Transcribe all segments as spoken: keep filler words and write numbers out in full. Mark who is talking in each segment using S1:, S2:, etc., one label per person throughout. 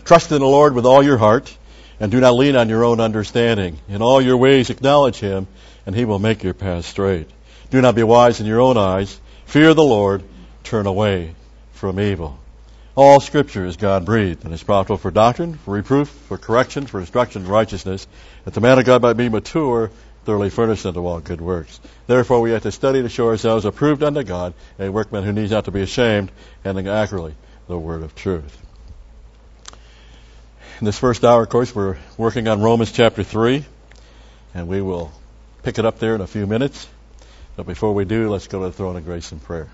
S1: Trust in the Lord with all your heart, and do not lean on your own understanding. In all your ways acknowledge Him, and He will make your path straight. Do not be wise in your own eyes. Fear the Lord. Turn away from evil. All Scripture is God-breathed, and is profitable for doctrine, for reproof, for correction, for instruction in righteousness, that the man of God might be mature, thoroughly furnished unto all good works. Therefore we have to study to show ourselves approved unto God, a workman who needs not to be ashamed, handling accurately the word of truth. In this first hour, of course, we're working on Romans chapter three, and we will pick it up there in a few minutes. But before we do, let's go to the throne of grace in prayer.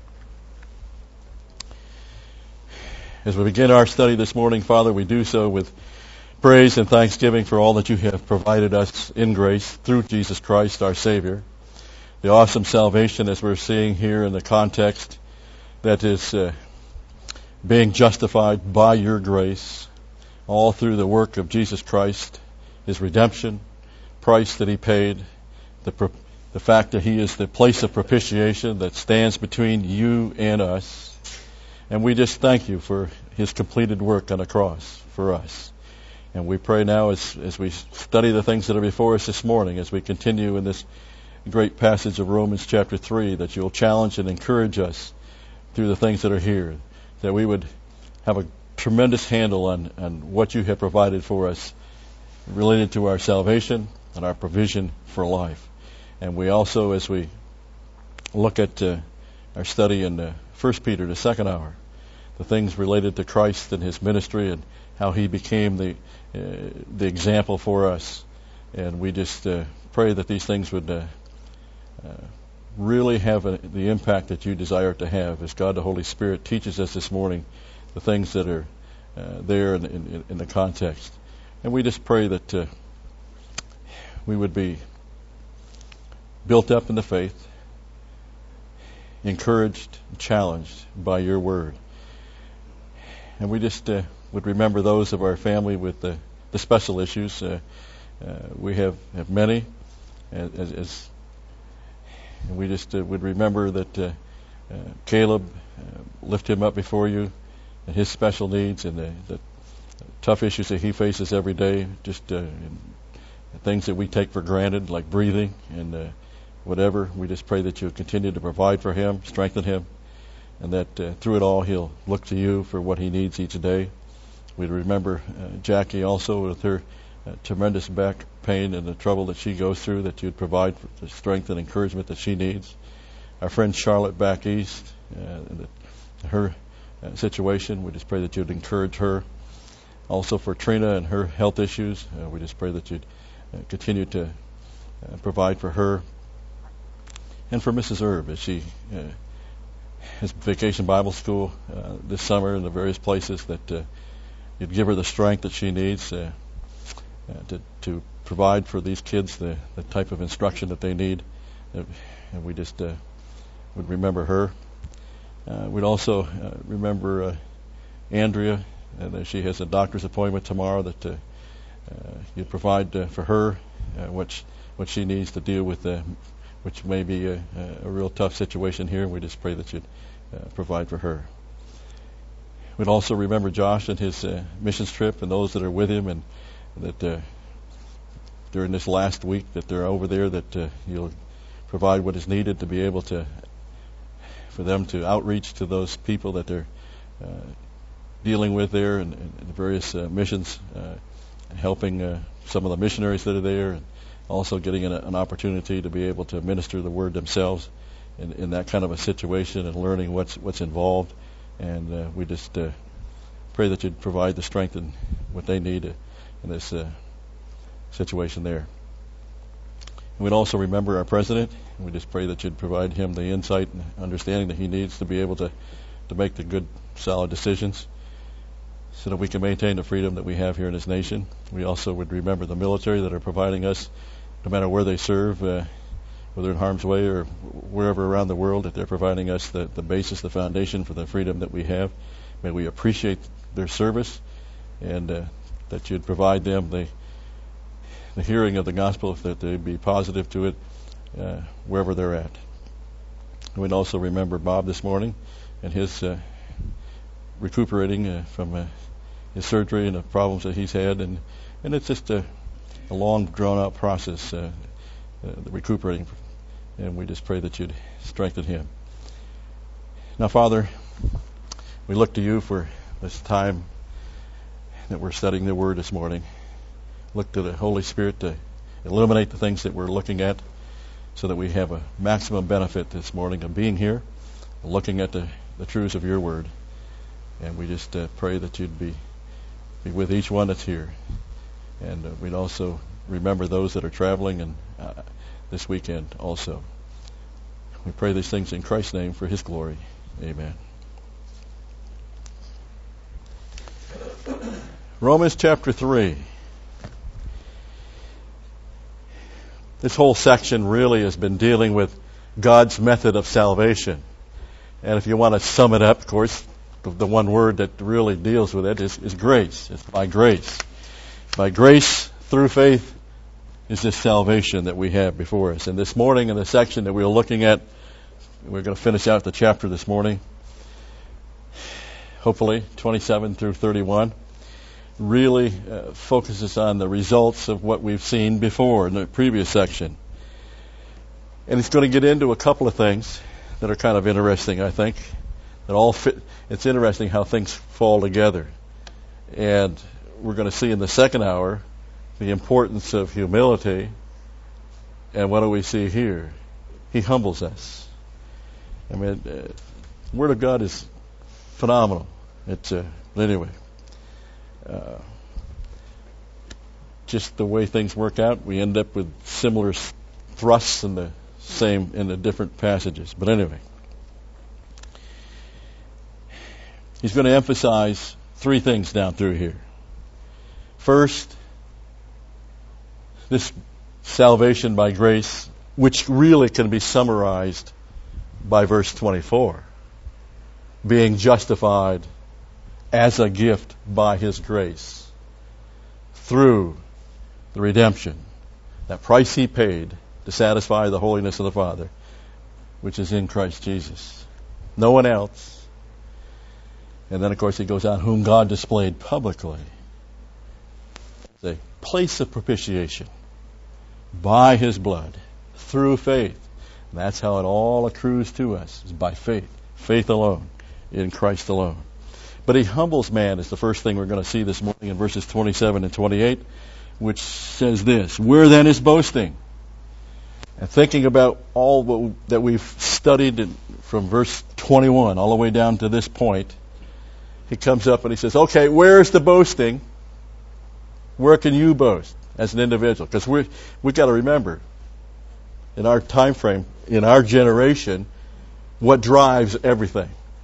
S1: As we begin our study this morning, Father, we do so with praise and thanksgiving for all that you have provided us in grace through Jesus Christ, our Savior. The awesome salvation, as we're seeing here in the context, that is uh, being justified by your grace, all through the work of Jesus Christ, His redemption, price that He paid, the pro- the fact that He is the place of propitiation that stands between you and us. And we just thank you for His completed work on the cross for us. And we pray now as, as we study the things that are before us this morning, as we continue in this great passage of Romans chapter three, that you'll challenge and encourage us through the things that are here, that we would have a tremendous handle on, on what you have provided for us related to our salvation and our provision for life. And we also, as we look at uh, our study in uh, First Peter, the second hour, the things related to Christ and His ministry and how He became the uh, the example for us. And we just uh, pray that these things would uh, uh, really have a, the impact that you desire to have, as God the Holy Spirit teaches us this morning the things that are uh, there in, in, in the context. And we just pray that uh, we would be built up in the faith, encouraged, challenged by your word. And we just uh, would remember those of our family with the, the special issues. Uh, uh, we have, have many, as, as and we just uh, would remember that uh, uh, Caleb, uh, lift him up before you, and his special needs and the, the tough issues that he faces every day, just uh, things that we take for granted, like breathing and uh, whatever. We just pray that you'll continue to provide for him, strengthen him, and that uh, through it all he'll look to you for what he needs each day. We'd remember uh, Jackie also with her uh, tremendous back pain and the trouble that she goes through, that you'd provide the strength and encouragement that she needs. Our friend Charlotte back east, uh, and the, her uh, situation, we just pray that you'd encourage her. Also for Trina and her health issues, uh, we just pray that you'd uh, continue to uh, provide for her. And for Missus Erb, as she uh, has Vacation Bible School uh, this summer in the various places, that uh, you'd give her the strength that she needs uh, uh, to, to provide for these kids the, the type of instruction that they need. Uh, and we just uh, would remember her. Uh, we'd also uh, remember uh, Andrea, and uh, she has a doctor's appointment tomorrow, that uh, uh, you'd provide uh, for her uh, what, sh- what she needs to deal with, uh, which may be a, a real tough situation here. We just pray that you'd uh, provide for her. We'd also remember Josh and his uh, missions trip and those that are with him, and that uh, during this last week that they're over there, that uh, you'll provide what is needed to be able to, for them to outreach to those people that they're uh, dealing with there, and, and the various uh, missions, uh, helping uh, some of the missionaries that are there, and also getting an, an opportunity to be able to minister the word themselves in, in that kind of a situation, and learning what's what's involved. And uh, we just uh, pray that you'd provide the strength and what they need uh, in this uh, situation there. And we'd also remember our president. And we just pray that you'd provide him the insight and understanding that he needs to be able to, to make the good, solid decisions, so that we can maintain the freedom that we have here in this nation. We also would remember the military that are providing us, no matter where they serve, uh, whether in harm's way or wherever around the world, that they're providing us the, the basis, the foundation for the freedom that we have. May we appreciate their service, and uh, that you'd provide them the the hearing of the gospel, if that they'd be positive to it uh, wherever they're at. And we'd also remember Bob this morning and his uh, recuperating uh, from uh, his surgery and the problems that he's had, and and it's just a, a long, drawn-out process, uh, uh, recuperating, and we just pray that you'd strengthen him. Now, Father, we look to you for this time that we're studying the Word this morning. Look to the Holy Spirit to illuminate the things that we're looking at so that we have a maximum benefit this morning of being here, looking at the, the truths of your Word. And we just uh, pray that you'd be, be with each one that's here. And uh, we'd also remember those that are traveling and uh, this weekend also. We pray these things in Christ's name for his glory. Amen. Romans chapter three. This whole section really has been dealing with God's method of salvation. And if you want to sum it up, of course, the, the one word that really deals with it is, is grace. It's by grace. By grace through faith is this salvation that we have before us. And this morning in the section that we were looking at, we're going to finish out the chapter this morning, hopefully twenty-seven through thirty-one, really uh, focuses on the results of what we've seen before in the previous section. And it's going to get into a couple of things that are kind of interesting, I think, that all fit. It's interesting how things fall together. And we're going to see in the second hour the importance of humility. And what do we see here? He humbles us. I mean, uh, the Word of God is phenomenal. It's uh, anyway, uh, just the way things work out, we end up with similar thrusts in the same in the different passages. But anyway, he's going to emphasize three things down through here. First, this salvation by grace, which really can be summarized by verse twenty-four, being justified as a gift by his grace through the redemption, that price he paid to satisfy the holiness of the Father, which is in Christ Jesus. No one else. And then, of course, he goes on, whom God displayed publicly. The place of propitiation by his blood through faith. And that's how it all accrues to us, is by faith. Faith alone, in Christ alone. But he humbles man is the first thing we're going to see this morning in verses twenty-seven and twenty-eight, which says this, where then is boasting? And thinking about all that we've studied in, from verse twenty-one all the way down to this point, he comes up and he says, okay, where is the boasting? Where can you boast as an individual? Because we we've got to remember, in our time frame, in our generation, what drives everything?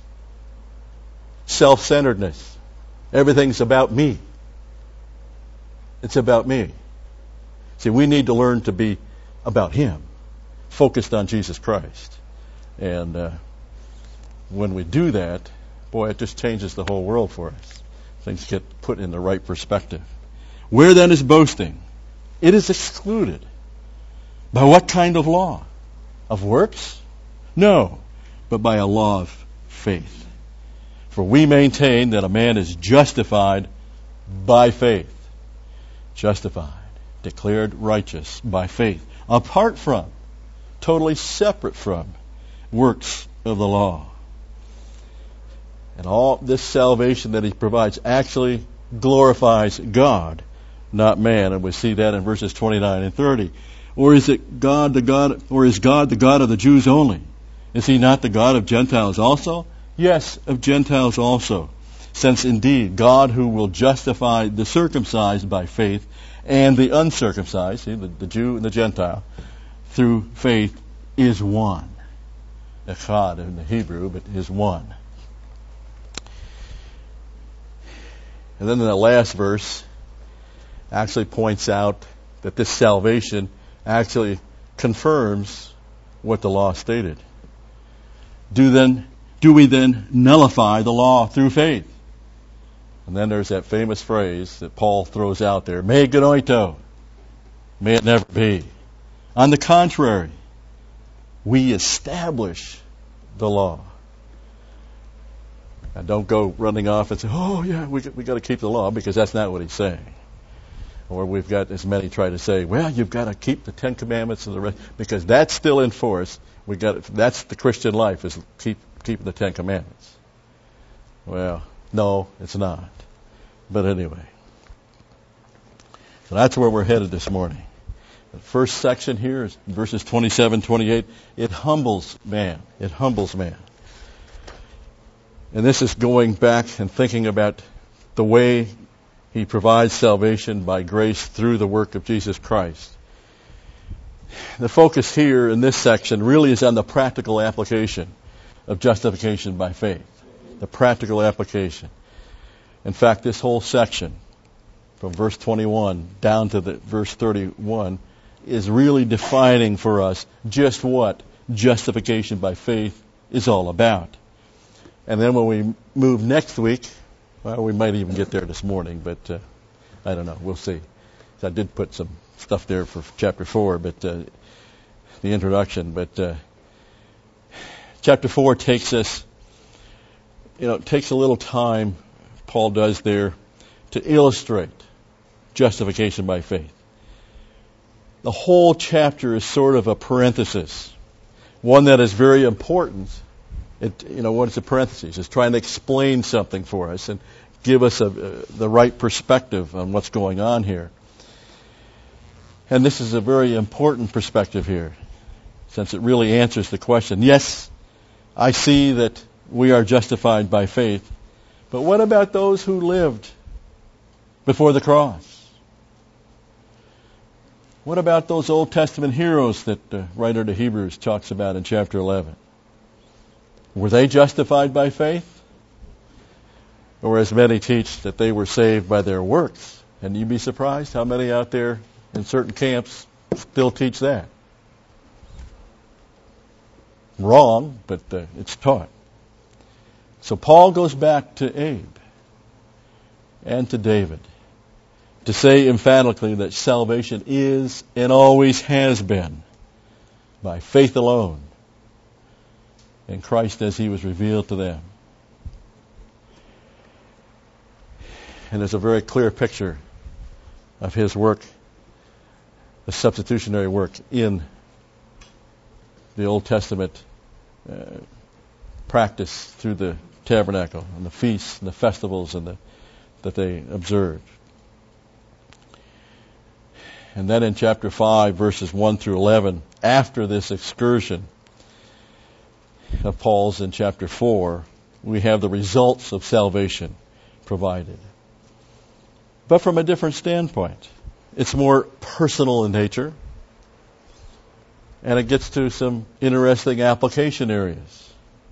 S1: Self-centeredness. Everything's about me. It's about me. See, we need to learn to be about him, focused on Jesus Christ. And uh, when we do that, boy, it just changes the whole world for us. Things get put in the right perspective. Where then is boasting? It is excluded. By what kind of law? Of works? No, but by a law of faith. For we maintain that a man is justified by faith. Justified, declared righteous by faith, apart from, totally separate from, works of the law. And all this salvation that he provides actually glorifies God, not man. And we see that in verses twenty-nine and thirty. Or is it God the God, or is God the God of the Jews only? Is he not the God of Gentiles also? Yes, of Gentiles also. Since indeed God who will justify the circumcised by faith and the uncircumcised, see, the, the Jew and the Gentile, through faith is one. Echad in the Hebrew, but is one. And then in the last verse actually points out that this salvation actually confirms what the law stated. Do then, do we then nullify the law through faith? And then there's that famous phrase that Paul throws out there, me genoito, may it never be. On the contrary, we establish the law. And don't go running off and say, oh, yeah, we, we got to keep the law, because that's not what he's saying. Or we've got, as many try to say, well, you've got to keep the Ten Commandments and the rest, because that's still in force. We got that's the Christian life, is keep keeping the Ten Commandments. Well, no, it's not. But anyway, so that's where we're headed this morning. The first section here is verses twenty-seven, twenty-eight. It humbles man. It humbles man. And this is going back and thinking about the way he provides salvation by grace through the work of Jesus Christ. The focus here in this section really is on the practical application of justification by faith. The practical application. In fact, this whole section, from verse twenty-one down to the verse thirty-one, is really defining for us just what justification by faith is all about. And then when we move next week, well, we might even get there this morning, but uh, I don't know. We'll see. I did put some stuff there for chapter four, but uh, the introduction. But uh, chapter four takes us, you know, it takes a little time, Paul does there, to illustrate justification by faith. The whole chapter is sort of a parenthesis, one that is very important. It, you know, what is a parenthesis? It's trying to explain something for us and give us a, uh, the right perspective on what's going on here. And this is a very important perspective here, since it really answers the question. Yes, I see that we are justified by faith, but what about those who lived before the cross? What about those Old Testament heroes that the writer to Hebrews talks about in chapter eleven? Were they justified by faith? Or as many teach, that they were saved by their works? And you'd be surprised how many out there in certain camps still teach that. Wrong, but uh, it's taught. So Paul goes back to Abe and to David to say emphatically that salvation is and always has been by faith alone in Christ as he was revealed to them. And there's a very clear picture of his work, the substitutionary work in the Old Testament uh, practice through the tabernacle and the feasts and the festivals and the, that they observed. And then in chapter five, verses one through eleven, after this excursion of Paul's in chapter four, we have the results of salvation provided. But from a different standpoint. It's more personal in nature, and it gets to some interesting application areas.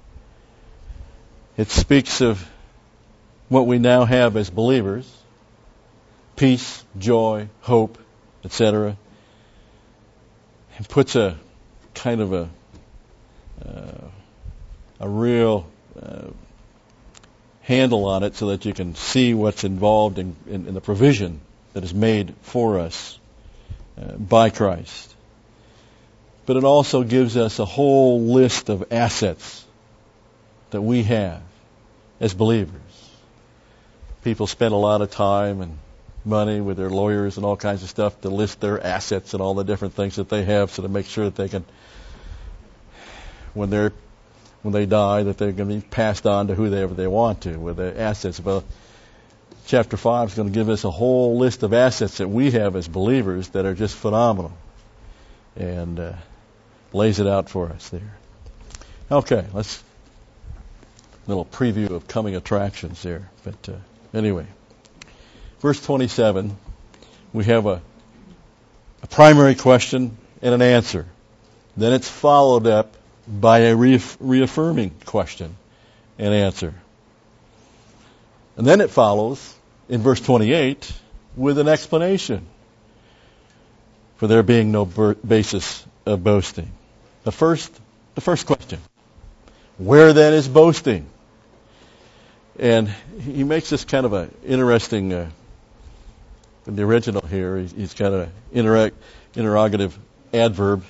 S1: It speaks of what we now have as believers: peace, joy, hope, et cetera. It puts a kind of a uh, a real uh, handle on it so that you can see what's involved in, in, in the provision that is made for us uh, by Christ. But it also gives us a whole list of assets that we have as believers. People spend a lot of time and money with their lawyers and all kinds of stuff to list their assets and all the different things that they have, so to make sure that they can, when they're when they die, that they're going to be passed on to whoever they want to with their assets. Well, chapter five is going to give us a whole list of assets that we have as believers that are just phenomenal, and uh, lays it out for us there. Okay, let's a little preview of coming attractions there. But uh, anyway, verse twenty-seven, we have a, a primary question and an answer. Then it's followed up by a reaff- reaffirming question and answer. And then it follows in verse twenty-eight with an explanation for there being no ber- basis of boasting. The first, the first question: where then is boasting? And he makes this kind of an interesting, uh, in the original here, he's, he's got an interact, interrogative adverb,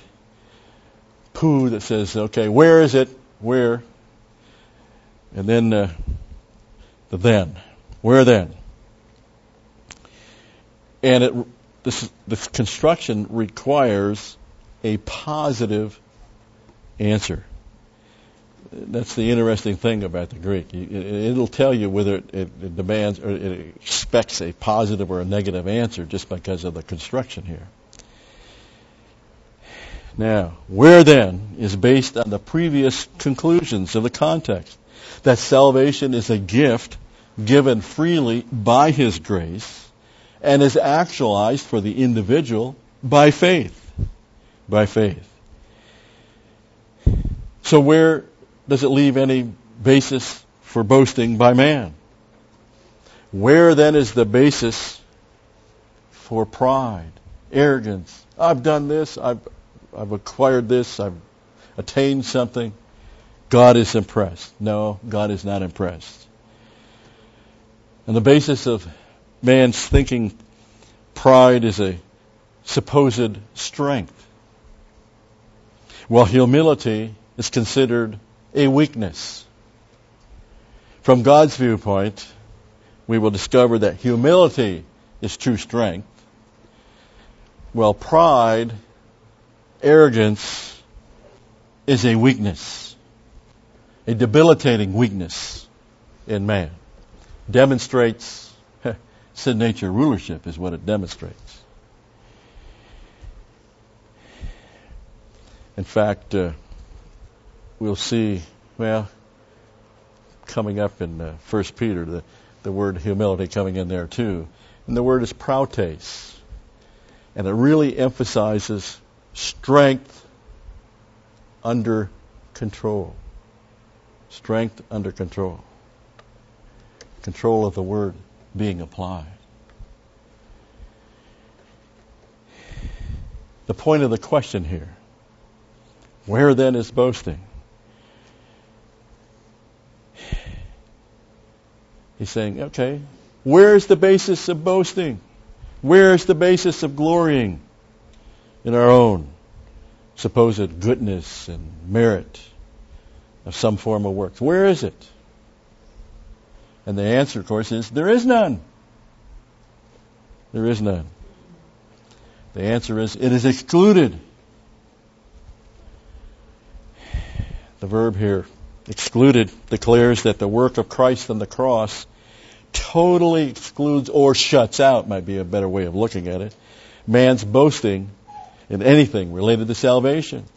S1: poo, that says, okay, where is it? Where? And then uh, The then. Where then? And it, this, this construction requires a positive answer. That's the interesting thing about the Greek. It, it'll tell you whether it, it, it demands or it expects a positive or a negative answer just because of the construction here. Now, where then is based on the previous conclusions of the context, that salvation is a gift given freely by His grace and is actualized for the individual by faith. By faith. So where does it leave any basis for boasting by man? Where then is the basis for pride, arrogance? I've done this, I've, I've acquired this, I've attained something. God is impressed. No, God is not impressed. And the basis of man's thinking, pride is a supposed strength, while humility is considered a weakness. From God's viewpoint, we will discover that humility is true strength, while pride, arrogance, is a weakness, a debilitating weakness in man. Demonstrates sin nature rulership is what it demonstrates. In fact, uh, we'll see, well, coming up in uh, First Peter, the, the word humility coming in there too. And the word is prautes. And it really emphasizes strength under control. Strength under control. Control of the word being applied. The point of the question here, where then is boasting? He's saying, okay, where's the basis of boasting? Where's the basis of glorying in our own supposed goodness and merit of some form of works? Where is it? And the answer, of course, is there is none. There is none. The answer is it is excluded. The verb here, excluded, declares that the work of Christ on the cross totally excludes or shuts out, might be a better way of looking at it, man's boasting in anything related to salvation.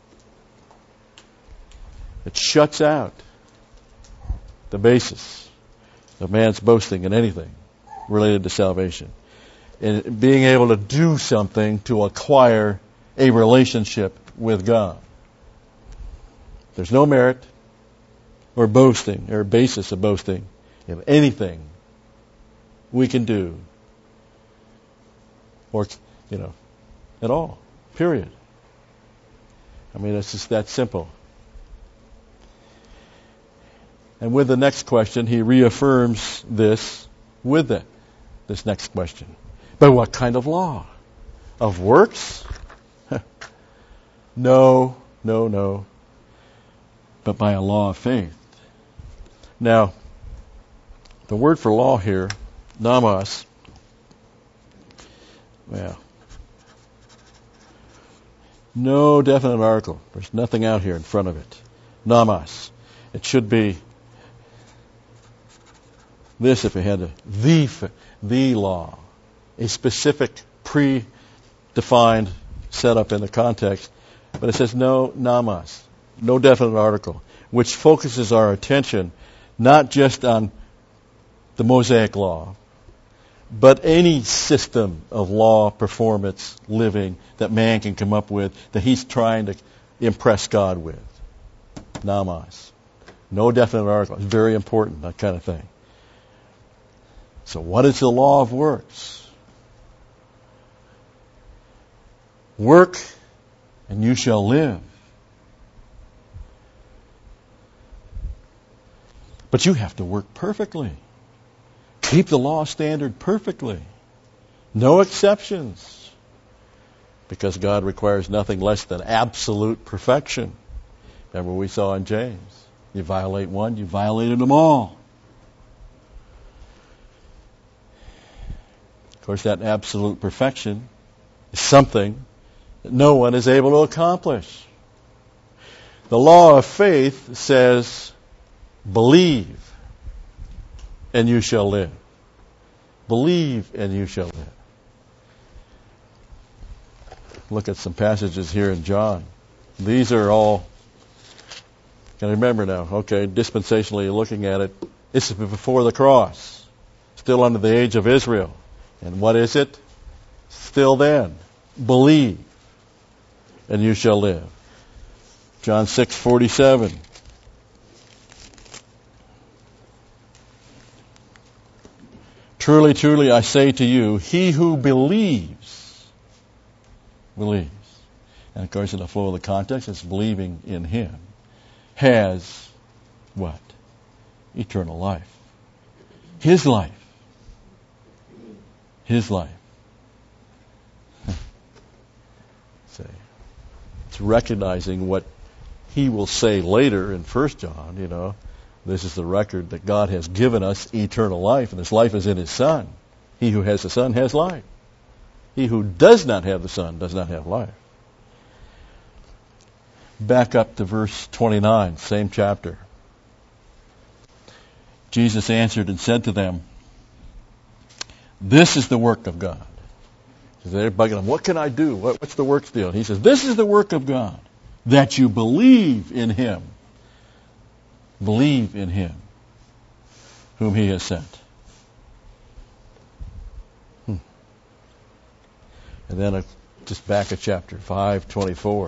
S1: It shuts out the basis of man's boasting in anything related to salvation. In being able to do something to acquire a relationship with God. There's no merit or boasting or basis of boasting in anything we can do or, you know, at all. Period. I mean, it's just that simple. And with the next question, he reaffirms this with the, this next question. By what kind of law? Of works? No, no, no. But by a law of faith. Now, the word for law here, nomos, well, no definite article. There's nothing out here in front of it. Nomos. It should be this if it had a, the, the law. A specific, pre-defined setup in the context. But it says no nomos. No definite article, which focuses our attention not just on the Mosaic law, but any system of law, performance, living that man can come up with that he's trying to impress God with. Nomos. No definite article. It's very important, that kind of thing. So what is the law of works? Work and you shall live. But you have to work perfectly. Keep the law standard perfectly. No exceptions. Because God requires nothing less than absolute perfection. Remember we saw in James. You violate one, you violated them all. course, that absolute perfection is something that no one is able to accomplish. The law of faith says, believe and you shall live. Believe and you shall live. Look at some passages here in John. These are all, can I remember now, okay, dispensationally looking at it, this is before the cross, still under the age of Israel. And what is it? Still then, believe and you shall live. John six forty-seven. Truly, truly, I say to you, he who believes, believes. And of course, in the flow of the context, it's believing in him, has what? Eternal life. His life. His life. Say, it's recognizing what he will say later in First John, you know, this is the record that God has given us eternal life, and this life is in his Son. He who has the Son has life. He who does not have the Son does not have life. Back up to verse twenty-nine, same chapter. Jesus answered and said to them, this is the work of God. They're bugging him, what can I do? What, what's the works deal? He says, this is the work of God, that you believe in him. Believe in him whom he has sent. Hmm. And then uh, just back at chapter five twenty-four.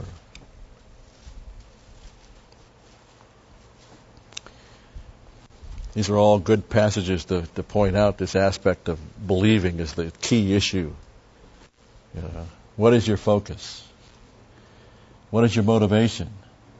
S1: These are all good passages to, to point out this aspect of believing is the key issue. You know, what is your focus? What is your motivation?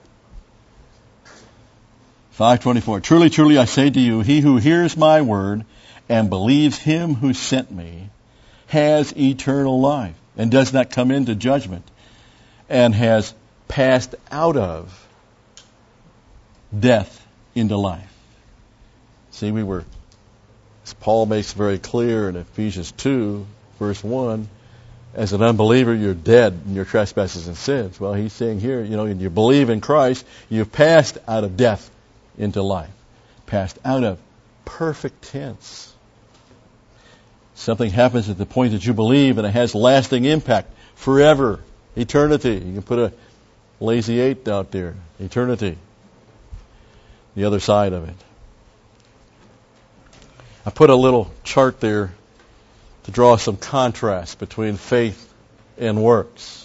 S1: five twenty-four. Truly, truly, I say to you, he who hears my word and believes him who sent me has eternal life and does not come into judgment and has passed out of death into life. See, we were, as Paul makes very clear in Ephesians two, verse one, as an unbeliever, you're dead in your trespasses and sins. Well, he's saying here, you know, when you believe in Christ, you've passed out of death into life. Passed out of perfect tense. Something happens at the point that you believe, and it has lasting impact forever, eternity. You can put a lazy eight out there, eternity. The other side of it. I put a little chart there to draw some contrast between faith and works.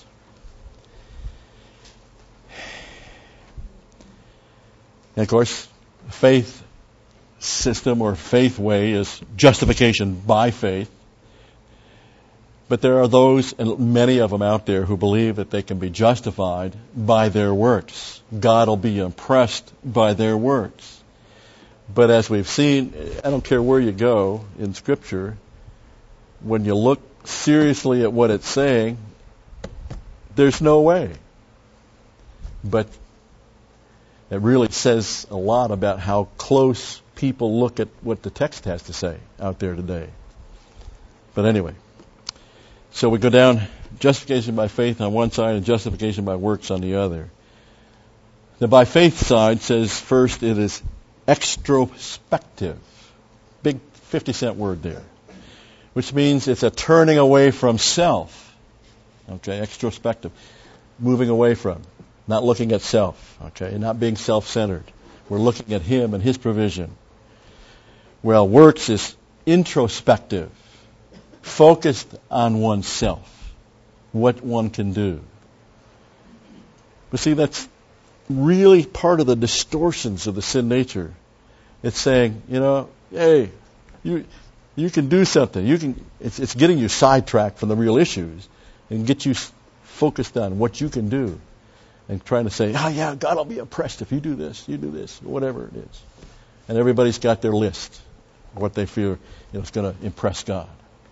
S1: And of course, faith system or faith way is justification by faith. But there are those, and many of them out there, who believe that they can be justified by their works. God will be impressed by their works. But as we've seen, I don't care where you go in Scripture, when you look seriously at what it's saying, there's no way. But it really says a lot about how close people look at what the text has to say out there today. But anyway, so we go down, justification by faith on one side and justification by works on the other. The by faith side says first it is extrospective. Big fifty cent word there. Which means it's a turning away from self. Okay, extrospective. Moving away from. Not looking at self, okay, not being self-centered. We're looking at him and his provision. Well, works is introspective, focused on oneself, what one can do. But see, that's really part of the distortions of the sin nature. It's saying, you know, hey, you you can do something. You can. It's, it's getting you sidetracked from the real issues and get you focused on what you can do. And trying to say, oh yeah, God will be impressed if you do this, you do this, whatever it is. And everybody's got their list of what they feel, you know, is going to impress God.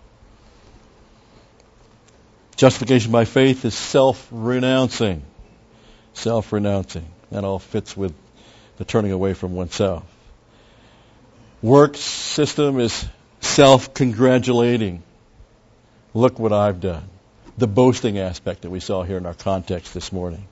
S1: Justification by faith is self-renouncing. Self-renouncing. That all fits with the turning away from oneself. Works system is self-congratulating. Look what I've done. The boasting aspect that we saw here in our context this morning.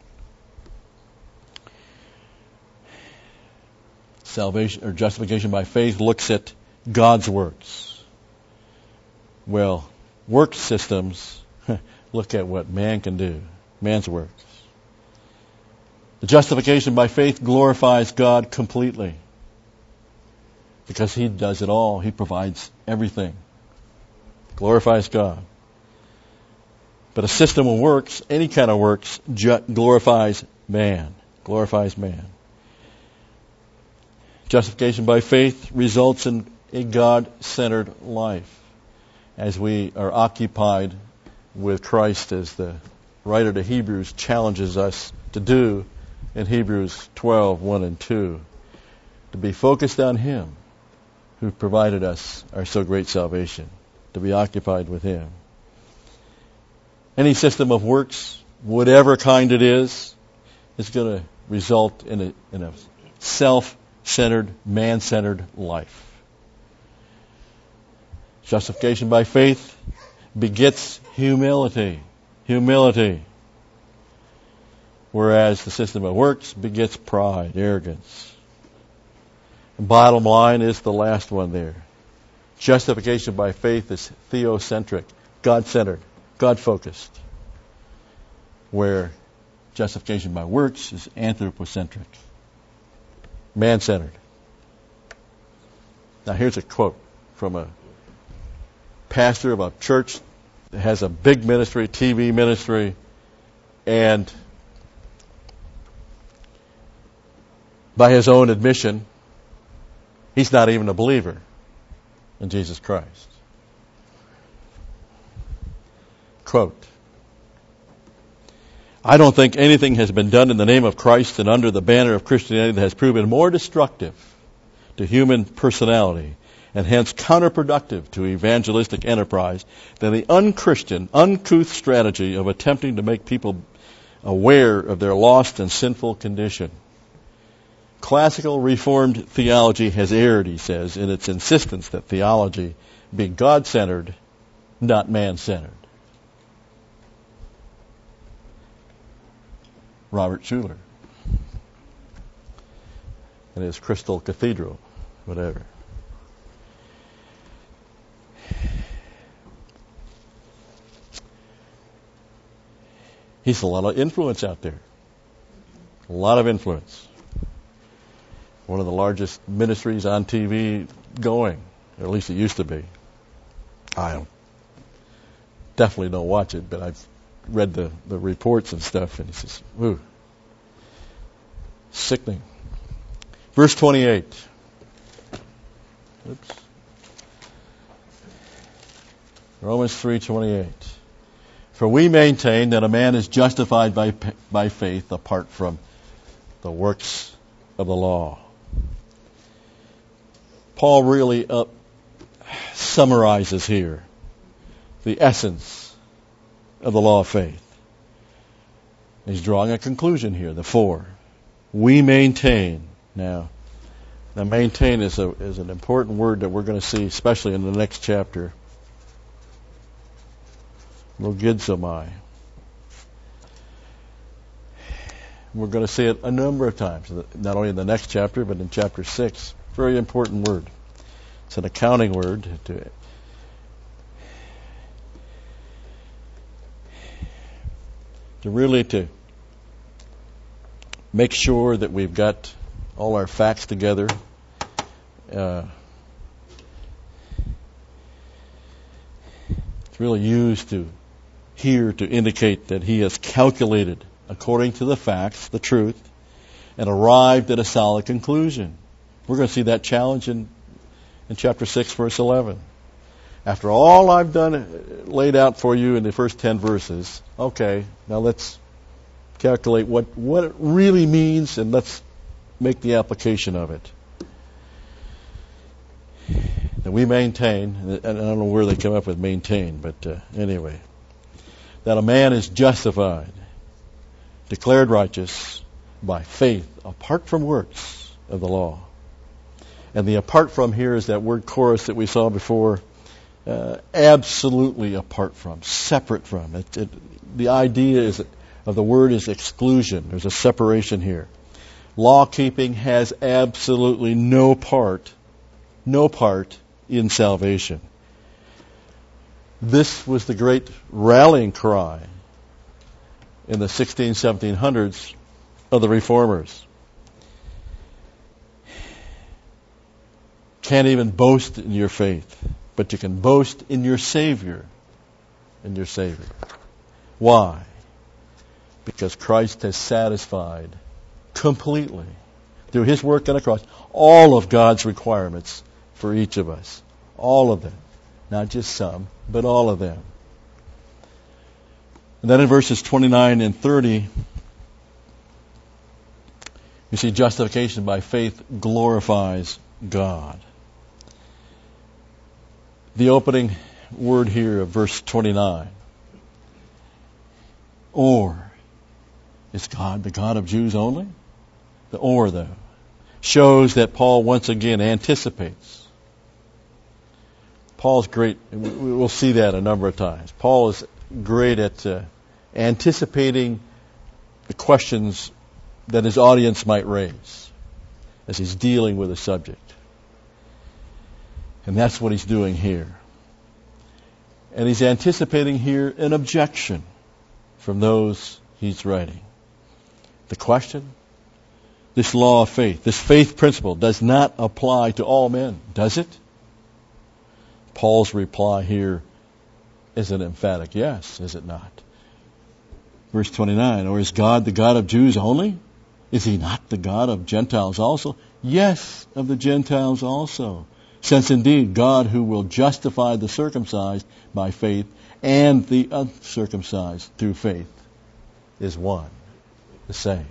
S1: Salvation or justification by faith looks at God's works. Well, work systems look at what man can do, man's works. The justification by faith glorifies God completely because He does it all. He provides everything. Glorifies God. But a system of works, any kind of works, ju- glorifies man. Glorifies man. Justification by faith results in a God-centered life as we are occupied with Christ, as the writer to Hebrews challenges us to do in Hebrews twelve, one and two, to be focused on Him who provided us our so great salvation, to be occupied with Him. Any system of works, whatever kind it is, is going to result in a, in a self-centered, man-centered life. Justification by faith begets humility. Humility. Whereas the system of works begets pride, arrogance. And bottom line is the last one there. Justification by faith is theocentric, God-centered, God-focused. Where justification by works is anthropocentric, man-centered. Now here's a quote from a pastor of a church that has a big ministry, T V ministry, and by his own admission, he's not even a believer in Jesus Christ. Quote, I don't think anything has been done in the name of Christ and under the banner of Christianity that has proven more destructive to human personality and hence counterproductive to evangelistic enterprise than the unchristian, uncouth strategy of attempting to make people aware of their lost and sinful condition. Classical Reformed theology has erred, he says, in its insistence that theology be God-centered, not man-centered. Robert Schuller and his Crystal Cathedral, whatever. He's a lot of influence out there. A lot of influence. One of the largest ministries on T V going, or at least it used to be. I don't, definitely don't watch it, but I've read the, the reports and stuff, and he says, ooh, sickening. Verse twenty-eight. Oops. Romans three twenty-eight. For we maintain that a man is justified by by faith apart from the works of the law. Paul really up summarizes here the essence of the law of faith. He's drawing a conclusion here, the four. We maintain. Now, now maintain is, a, is an important word that we're going to see, especially in the next chapter. Logizomai. We're going to see it a number of times, not only in the next chapter, but in chapter six. Very important word. It's an accounting word to to really to make sure that we've got all our facts together. Uh, it's really used to here to indicate that he has calculated according to the facts, the truth, and arrived at a solid conclusion. We're going to see that challenge in, in chapter six, verse eleven. After all I've done, laid out for you in the first ten verses, okay, now let's calculate what, what it really means, and let's make the application of it. Now we maintain, and I don't know where they come up with maintain, but uh, anyway, that a man is justified, declared righteous by faith, apart from works of the law. And the apart from here is that word chorus that we saw before, uh, absolutely apart from, separate from. It, it, the idea is of the word is exclusion. There's a separation here. Law-keeping has absolutely no part, no part in salvation. This was the great rallying cry in the sixteen, seventeen hundreds of the Reformers. Can't even boast in your faith, but you can boast in your Savior, in your Savior. Why? Because Christ has satisfied completely, through His work on the cross, all of God's requirements for each of us. All of them. Not just some, but all of them. And then in verses twenty-nine and thirty, you see justification by faith glorifies God. The opening word here of verse twenty-nine. Or, is God the God of Jews only? The or, though, shows that Paul once again anticipates. Paul's great, we'll see that a number of times. Paul is great at uh, anticipating the questions that his audience might raise as he's dealing with a subject. And that's what he's doing here. And he's anticipating here an objection from those he's writing. The question, this law of faith, this faith principle does not apply to all men, does it? Paul's reply here is an emphatic yes, is it not? Verse twenty-nine, or is God the God of Jews only? Is He not the God of Gentiles also? Yes, of the Gentiles also. Since indeed God, who will justify the circumcised by faith and the uncircumcised through faith, is one, the same.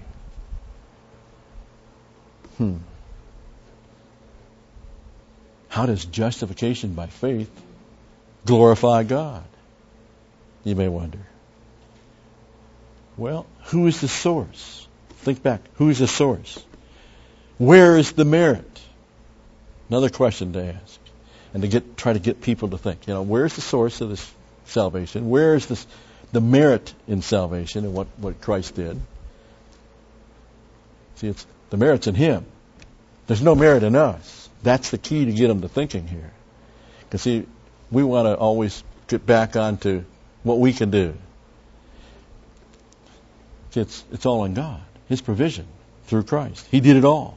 S1: Hmm. How does justification by faith glorify God? You may wonder. Well, who is the source? Think back. Who is the source? Where is the merit? Another question to ask, and to get try to get people to think. You know, where's the source of this salvation? Where is this the merit in salvation and what, what Christ did? See, it's the merit's in Him. There's no merit in us. That's the key to get them to thinking here. Because see, we want to always get back onto what we can do. See, it's it's all in God, His provision through Christ. He did it all.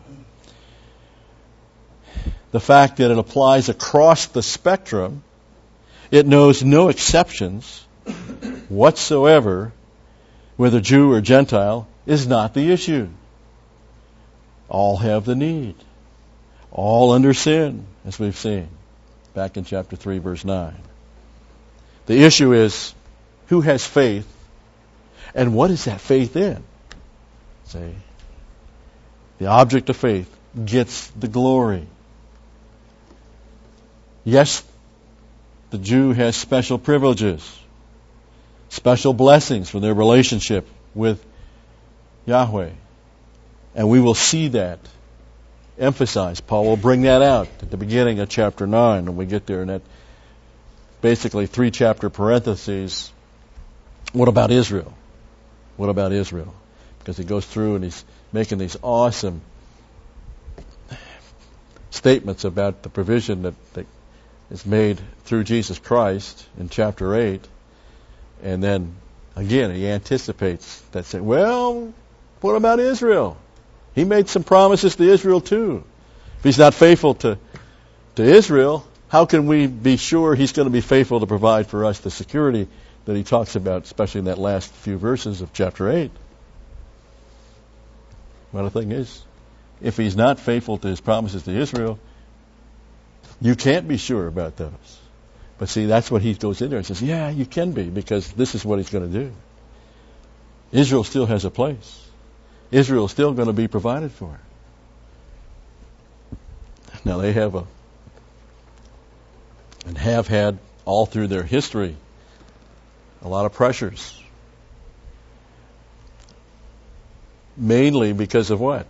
S1: The fact that it applies across the spectrum, it knows no exceptions whatsoever, whether Jew or Gentile, is not the issue. All have the need. All under sin, as we've seen back in chapter three, verse nine. The issue is, who has faith, and what is that faith in? See, the object of faith gets the glory. Yes, the Jew has special privileges, special blessings from their relationship with Yahweh. And we will see that emphasized. Paul will bring that out at the beginning of chapter nine when we get there in that basically three chapter parentheses. What about Israel? What about Israel? Because he goes through and he's making these awesome statements about the provision that, that is made through Jesus Christ in chapter eight. And then, again, he anticipates that, say, well, what about Israel? He made some promises to Israel too. If He's not faithful to, to Israel, how can we be sure He's going to be faithful to provide for us the security that He talks about, especially in that last few verses of chapter eight? Well, the thing is, if He's not faithful to His promises to Israel, you can't be sure about those. But see, that's what he goes in there and says, yeah, you can be, because this is what He's going to do. Israel still has a place. Israel is still going to be provided for. Now, they have a, and have had all through their history, a lot of pressures. Mainly because of what?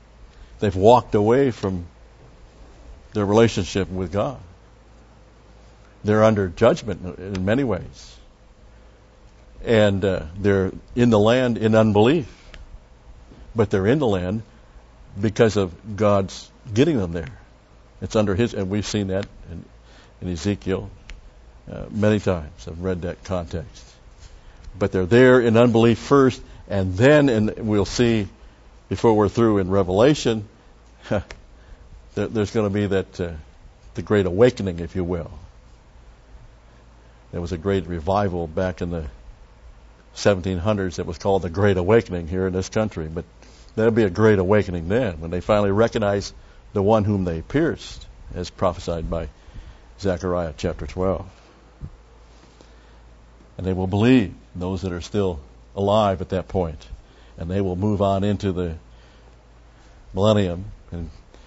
S1: They've walked away from their relationship with God. They're under judgment in many ways. And uh, they're in the land in unbelief. But they're in the land because of God's getting them there. It's under His, and we've seen that in, in Ezekiel uh, many times. I've read that context. But they're there in unbelief first, and then, and we'll see before we're through in Revelation, there, there's going to be that uh, the great awakening, if you will. There was a great revival back in the seventeen hundreds that was called the Great Awakening here in this country. But there'll be a great awakening then when they finally recognize the one whom they pierced, as prophesied by Zechariah chapter twelve. And they will believe, those that are still alive at that point. And they will move on into the millennium and,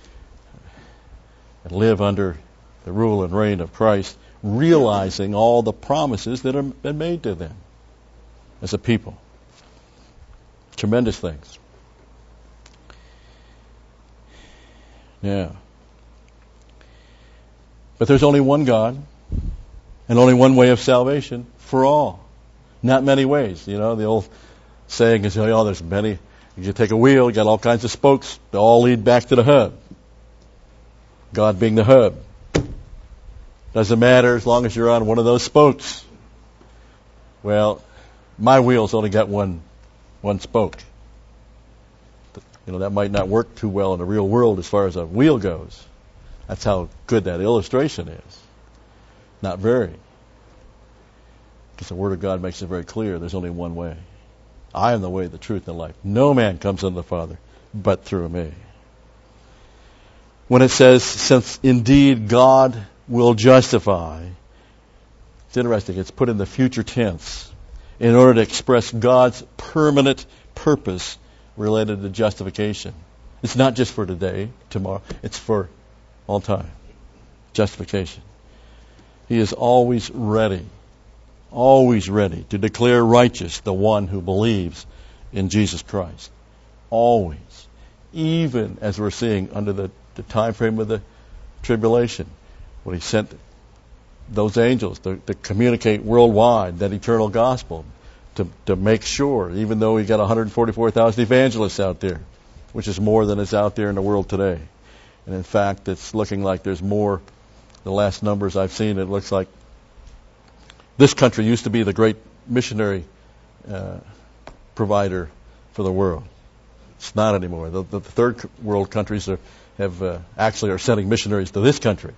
S1: and live under the rule and reign of Christ, realizing all the promises that have been made to them as a people. Tremendous things. Yeah. But there's only one God and only one way of salvation for all. Not many ways. You know, the old saying is, oh, there's many. You take a wheel, you got all kinds of spokes. They all lead back to the hub. God being the hub. Doesn't matter as long as you're on one of those spokes. Well, my wheel's only got one one spoke. You know, that might not work too well in the real world as far as a wheel goes. That's how good that illustration is. Not very. Because the Word of God makes it very clear there's only one way. I am the way, the truth, and the life. No man comes unto the Father but through me. When it says, since indeed God will justify, it's interesting, it's put in the future tense in order to express God's permanent purpose related to justification. It's not just for today, tomorrow, it's for all time. Justification. He is always ready, always ready to declare righteous the one who believes in Jesus Christ. Always. Even as we're seeing under the, the time frame of the tribulation, when He sent those angels to, to communicate worldwide that eternal gospel, to, to make sure, even though He got one hundred forty-four thousand evangelists out there, which is more than is out there in the world today. And in fact, it's looking like there's more. The last numbers I've seen, it looks like this country used to be the great missionary uh, provider for the world. It's not anymore. The, the third world countries are, have uh, actually are sending missionaries to this country.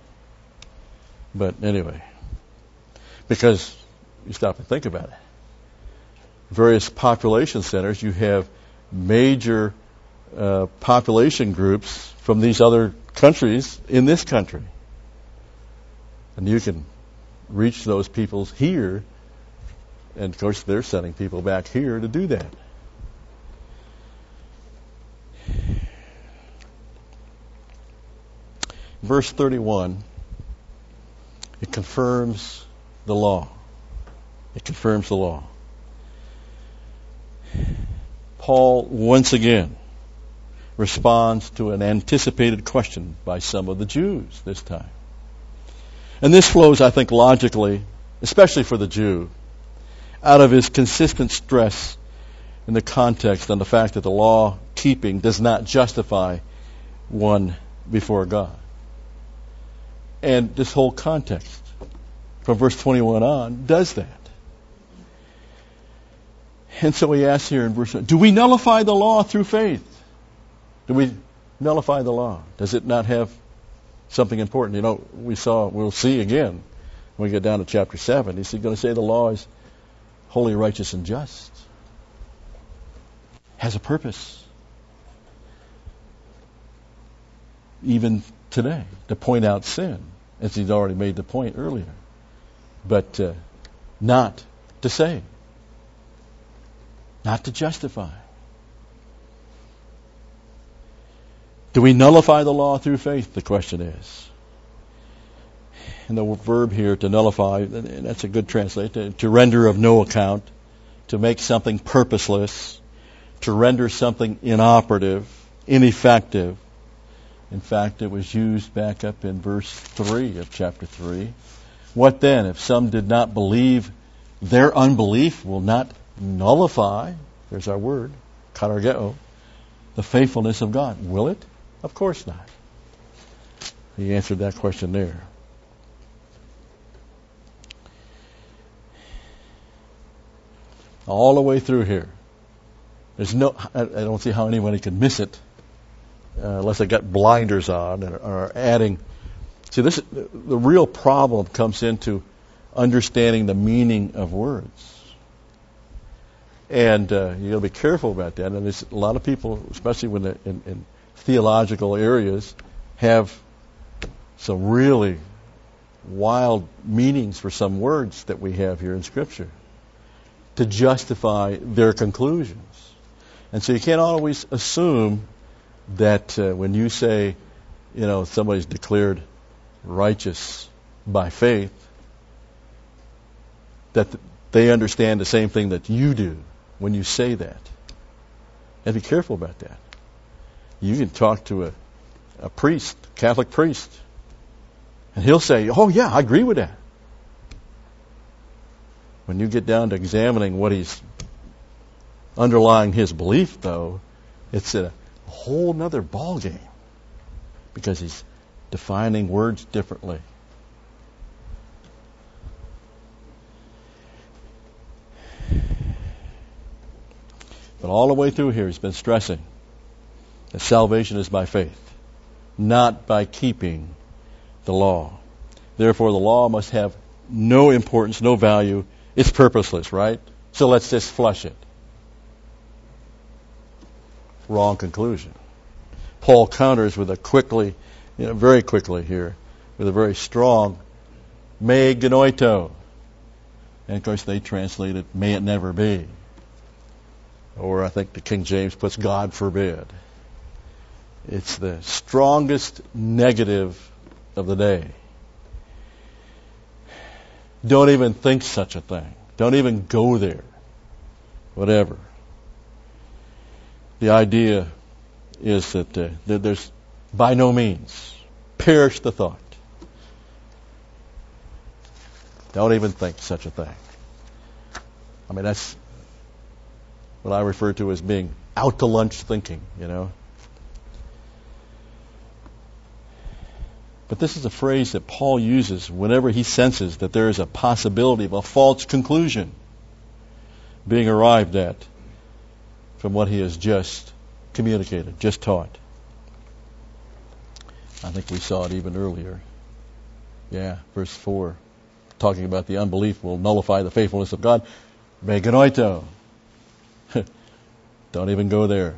S1: But anyway, because you stop and think about it. Various population centers, you have major uh, population groups from these other countries in this country. And you can reach those people here, and of course they're sending people back here to do that. Verse thirty-one, it confirms the law. It confirms the law. Paul once again responds to an anticipated question by some of the Jews this time. And this flows, I think, logically, especially for the Jew, out of his consistent stress in the context on the fact that the law keeping does not justify one before God. And this whole context, from verse twenty-one on, does that. And so he asks here in verse one, do we nullify the law through faith? Do we nullify the law? Does it not have something important? You know, we saw, we'll see again when we get down to chapter seven. He's going to say the law is holy, righteous, and just. Has a purpose. Even today, to point out sin, as he's already made the point earlier. But uh, not to save. Not to justify. Do we nullify the law through faith? The question is. And the verb here, to nullify, that's a good translation. To render of no account. To make something purposeless. To render something inoperative, ineffective. In fact, it was used back up in verse three of chapter three, What then? If some did not believe, their unbelief will not nullify, there's our word, katargeo, the faithfulness of God. Will it? Of course not. He answered that question there. All the way through here. There's no, I, I don't see how anybody could miss it uh, unless they got blinders on or, or adding. See, this the real problem comes into understanding the meaning of words. And uh, you got to be careful about that. And there's a lot of people, especially when they're in, in theological areas, have some really wild meanings for some words that we have here in Scripture to justify their conclusions. And so you can't always assume that uh, when you say, you know, somebody's declared righteous by faith, that they understand the same thing that you do when you say that. And be careful about that. You can talk to a, a priest, Catholic priest, and he'll say, oh yeah, I agree with that. When you get down to examining what he's underlying his belief, though, it's a whole nother ballgame because he's defining words differently. But all the way through here, he's been stressing that salvation is by faith, not by keeping the law. Therefore, the law must have no importance, no value. It's purposeless, right? So let's just flush it. Wrong conclusion. Paul counters with a quickly, you know, very quickly here, with a very strong me genoito. And of course they translate it, may it never be. Or I think the King James puts God forbid. It's the strongest negative of the day. Don't even think such a thing. Don't even go there. Whatever. The idea is that, uh, that there's by no means perish the thought. Don't even think such a thing. I mean, that's what I refer to as being out to lunch thinking, you know. But this is a phrase that Paul uses whenever he senses that there is a possibility of a false conclusion being arrived at from what he has just communicated, just taught. I think we saw it even earlier. Yeah, verse four, talking about the unbelief will nullify the faithfulness of God. Me genoito. Don't even go there.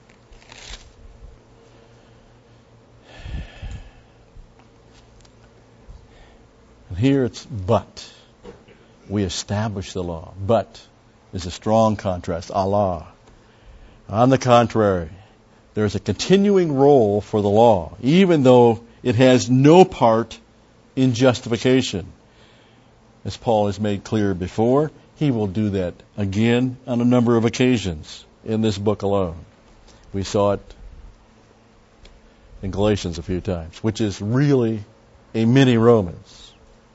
S1: And here it's but. We establish the law. But is a strong contrast. Allah. On the contrary, there's a continuing role for the law, even though it has no part in justification. As Paul has made clear before, he will do that again on a number of occasions in this book alone. We saw it in Galatians a few times, which is really a mini Romans.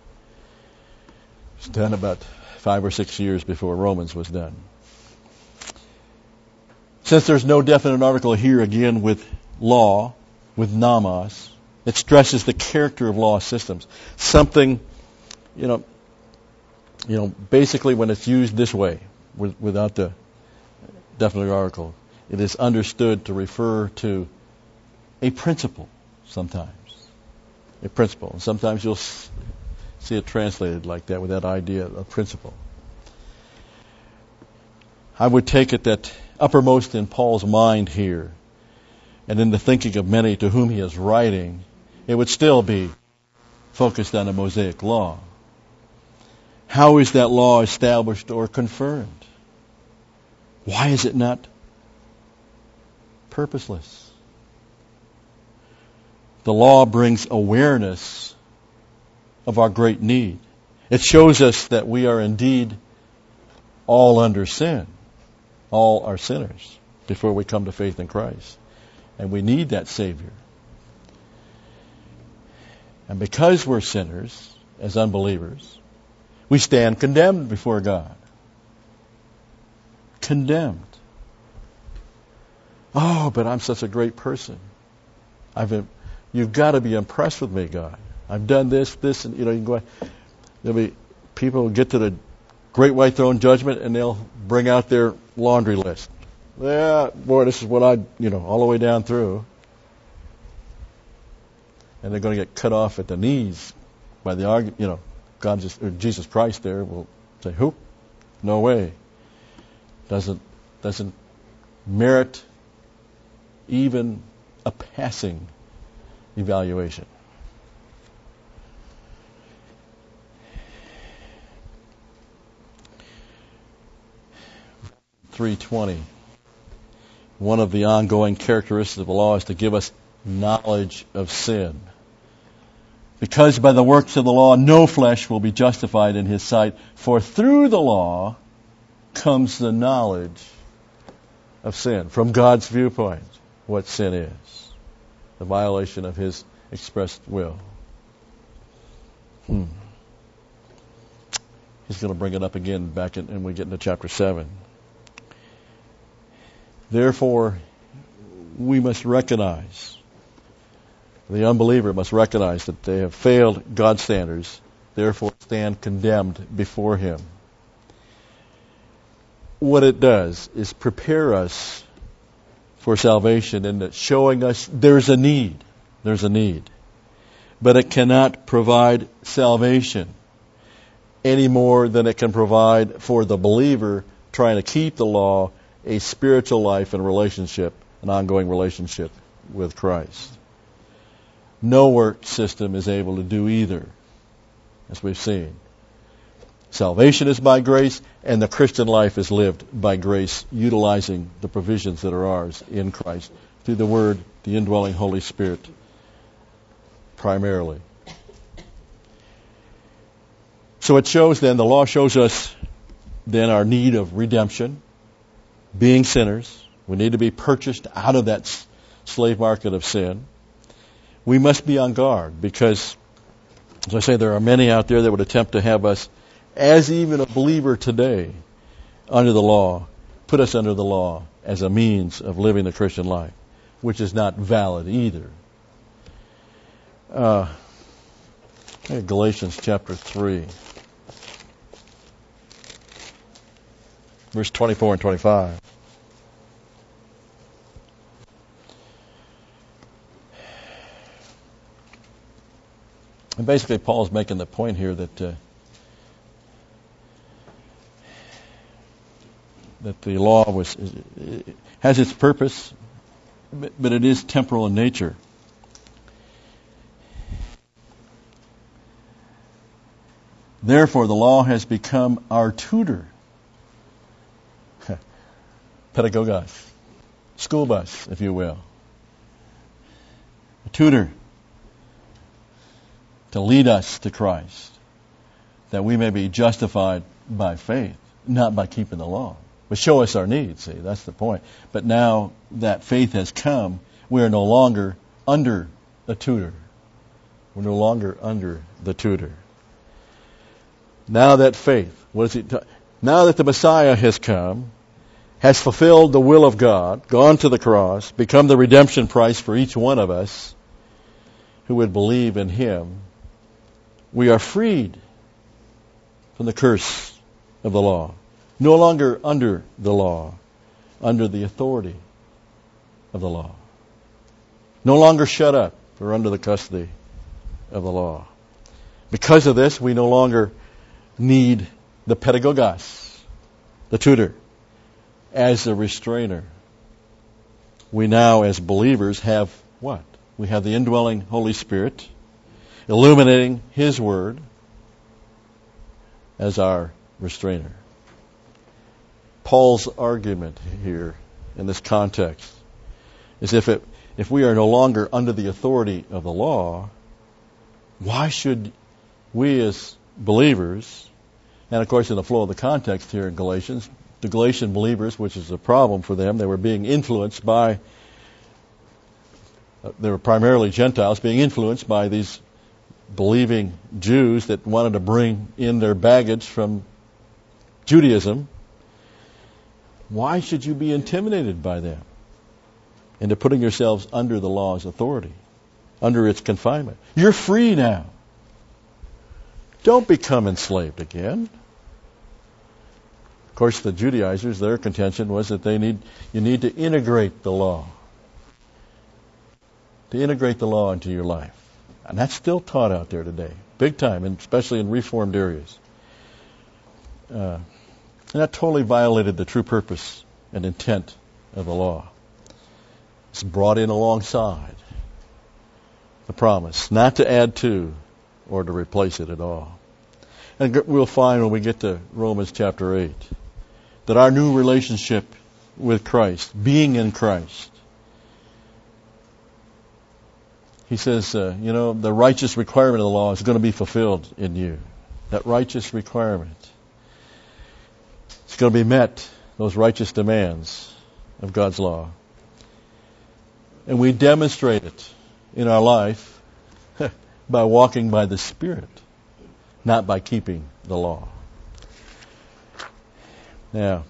S1: It's done about five or six years before Romans was done. Since there's no definite article here again with law, with nomos, it stresses the character of law systems. Something, you know, you know, basically when it's used this way, with, without the definite article, it is understood to refer to a principle sometimes. A principle. And sometimes you'll s- see it translated like that with that idea of principle. I would take it that uppermost in Paul's mind here, and in the thinking of many to whom he is writing, it would still be focused on the Mosaic law. How is that law established or confirmed? Why is it not purposeless? The law brings awareness of our great need. It shows us that we are indeed all under sin. All are sinners before we come to faith in Christ. And we need that Savior. And because we're sinners, as unbelievers, we stand condemned before God. Condemned. Oh, but I'm such a great person. I've been, you've got to be impressed with me, God. I've done this, this, and you know, you can go. There'll be people who get to the great white throne judgment, and they'll bring out their laundry list. Yeah, boy, this is what I, you know, all the way down through. And they're going to get cut off at the knees by the argument. You know, God just, or Jesus Christ there will say, "Who? No way." Doesn't doesn't merit even a passing evaluation. three twenty. One of the ongoing characteristics of the law is to give us knowledge of sin. Because by the works of the law no flesh will be justified in his sight, for through the law comes the knowledge of sin. From God's viewpoint, what sin is. The violation of his expressed will. Hmm. He's going to bring it up again back in, when we get into chapter seven. Therefore, we must recognize, the unbeliever must recognize that they have failed God's standards, therefore stand condemned before him. What it does is prepare us for salvation, and it's showing us there's a need. There's a need. But it cannot provide salvation any more than it can provide for the believer trying to keep the law a spiritual life and relationship, an ongoing relationship with Christ. No work system is able to do either, as we've seen. Salvation is by grace, and the Christian life is lived by grace, utilizing the provisions that are ours in Christ, through the Word, the indwelling Holy Spirit, primarily. So it shows then, the law shows us then our need of redemption, being sinners. We need to be purchased out of that slave market of sin. We must be on guard because, as I say, there are many out there that would attempt to have us, as even a believer today, under the law, put us under the law as a means of living the Christian life, which is not valid either. Uh, Galatians chapter three. Verse twenty-four and twenty-five. And basically, Paul's making the point here that uh, that the law was has its purpose, but it is temporal in nature. Therefore, the law has become our tutor. Pedagogos, school bus, if you will. A tutor to lead us to Christ, that we may be justified by faith, not by keeping the law. But show us our needs, see, that's the point. But now that faith has come, we are no longer under a tutor. We're no longer under the tutor. Now that faith, what is it? Now that the Messiah has come, has fulfilled the will of God, gone to the cross, become the redemption price for each one of us who would believe in Him, we are freed from the curse of the law. No longer under the law, under the authority of the law. No longer shut up or under the custody of the law. Because of this, we no longer need the pedagogos, the tutor, as a restrainer. We now, as believers, have what? We have the indwelling Holy Spirit, illuminating His Word as our restrainer. Paul's argument here in this context is if it, if we are no longer under the authority of the law, why should we as believers, and of course in the flow of the context here in Galatians, the Galatian believers, which is a problem for them, they were being influenced by, uh, they were primarily Gentiles, being influenced by these believing Jews that wanted to bring in their baggage from Judaism, why should you be intimidated by them into putting yourselves under the law's authority, under its confinement? You're free now. Don't become enslaved again. Of course, the Judaizers, their contention was that they need you need to integrate the law. To integrate the law into your life. And that's still taught out there today, big time, and especially in Reformed areas. Uh, and that totally violated the true purpose and intent of the law. It's brought in alongside the promise, not to add to or to replace it at all. And we'll find when we get to Romans chapter eight that our new relationship with Christ, being in Christ, he says, uh, you know, the righteous requirement of the law is going to be fulfilled in you. That righteous requirement. It's going to be met, those righteous demands of God's law. And we demonstrate it in our life by walking by the Spirit, not by keeping the law. Now,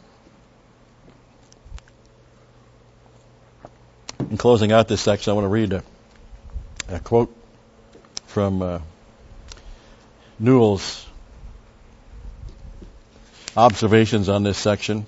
S1: in closing out this section, I want to read a A quote from uh, Newell's observations on this section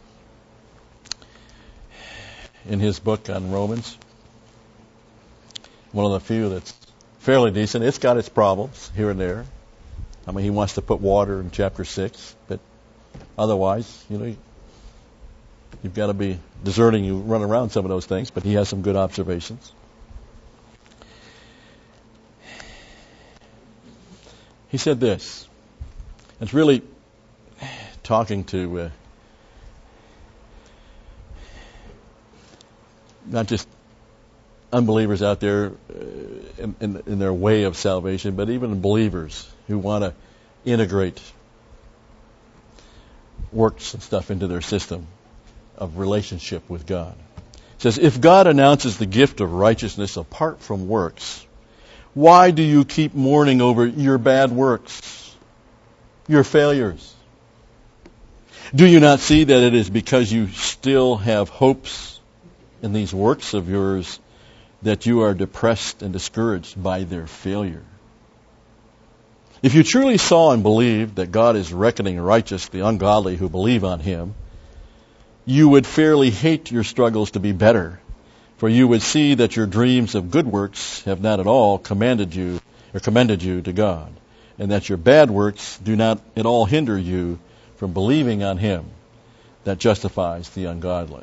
S1: in his book on Romans. One of the few that's fairly decent. It's got its problems here and there. I mean, he wants to put water in chapter six, but otherwise, you know, you've got to be discerning. You run around some of those things, but he has some good observations. He said this. It's really talking to uh, not just unbelievers out there uh, in, in, in their way of salvation, but even believers who want to integrate works and stuff into their system of relationship with God. It says, if God announces the gift of righteousness apart from works, why do you keep mourning over your bad works, your failures? Do you not see that it is because you still have hopes in these works of yours that you are depressed and discouraged by their failure? If you truly saw and believed that God is reckoning righteous the ungodly who believe on Him, you would fairly hate your struggles to be better. For you would see that your dreams of good works have not at all commanded you or commended you to God, and that your bad works do not at all hinder you from believing on Him that justifies the ungodly.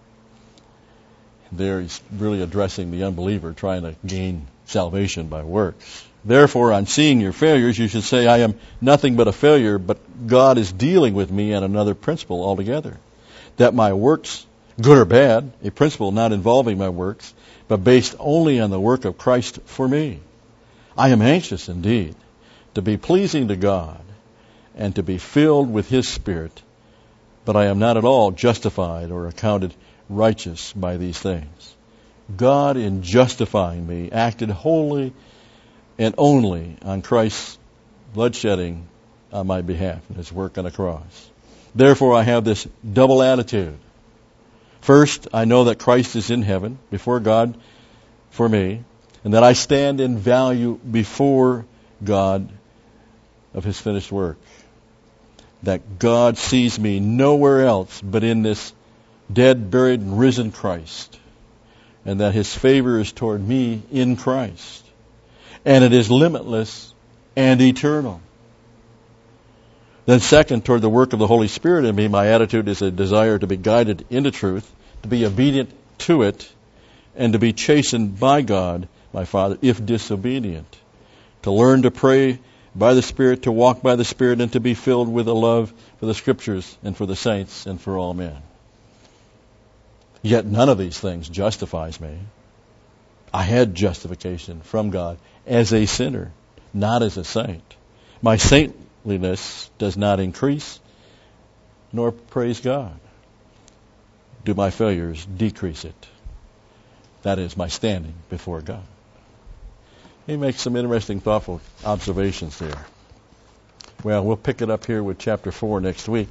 S1: There he's really addressing the unbeliever trying to gain salvation by works. Therefore, on seeing your failures, you should say, I am nothing but a failure, but God is dealing with me on another principle altogether, that my works, good or bad, a principle not involving my works, but based only on the work of Christ for me. I am anxious indeed to be pleasing to God and to be filled with His Spirit, but I am not at all justified or accounted righteous by these things. God, in justifying me, acted wholly and only on Christ's bloodshedding on my behalf and His work on the cross. Therefore, I have this double attitude. First, I know that Christ is in heaven before God for me, and that I stand in value before God of His finished work. That God sees me nowhere else but in this dead, buried, and risen Christ, and that His favor is toward me in Christ, and it is limitless and eternal. Then second, toward the work of the Holy Spirit in me, my attitude is a desire to be guided into truth, to be obedient to it, and to be chastened by God, my Father, if disobedient. To learn to pray by the Spirit, to walk by the Spirit, and to be filled with a love for the Scriptures and for the saints and for all men. Yet none of these things justifies me. I had justification from God as a sinner, not as a saint. My saintliness does not increase, nor praise God. Do my failures decrease it? That is my standing before God. he makes some interesting, thoughtful observations there. Well, we'll pick it up here with chapter four next week.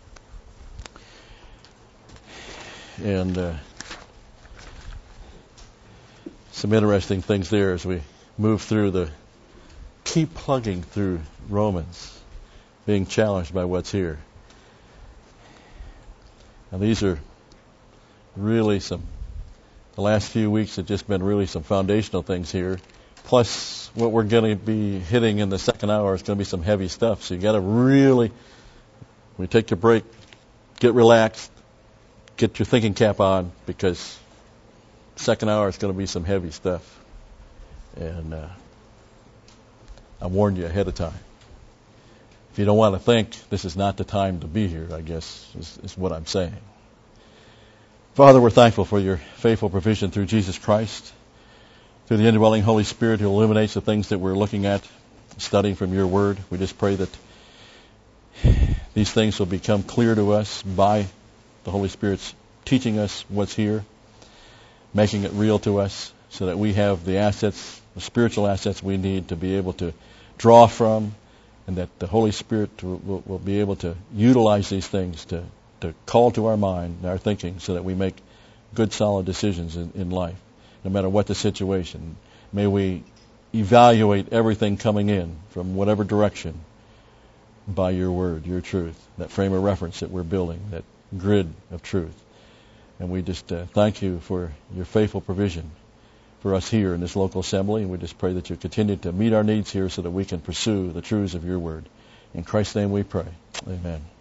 S1: And uh, some interesting things there as we move through the, keep plugging through Romans, being challenged by what's here. And these are really some, the last few weeks have just been really some foundational things here. Plus, what we're going to be hitting in the second hour is going to be some heavy stuff. So you got to really, when you take your break, get relaxed, get your thinking cap on, because second hour is going to be some heavy stuff. And uh, I warned you ahead of time. If you don't want to think, this is not the time to be here, I guess, is, is what I'm saying. Father, we're thankful for your faithful provision through Jesus Christ, through the indwelling Holy Spirit who illuminates the things that we're looking at, studying from your word. We just pray that these things will become clear to us by the Holy Spirit's teaching us what's here, making it real to us, so that we have the assets, the spiritual assets we need to be able to draw from, and that the Holy Spirit will, will, will be able to utilize these things to, to call to our mind and our thinking, so that we make good, solid decisions in, in life, no matter what the situation. May we evaluate everything coming in from whatever direction by your word, your truth, that frame of reference that we're building, that grid of truth. And we just uh, thank you for your faithful provision for us here in this local assembly. And we just pray that you continue to meet our needs here so that we can pursue the truths of your word. In Christ's name we pray. Amen.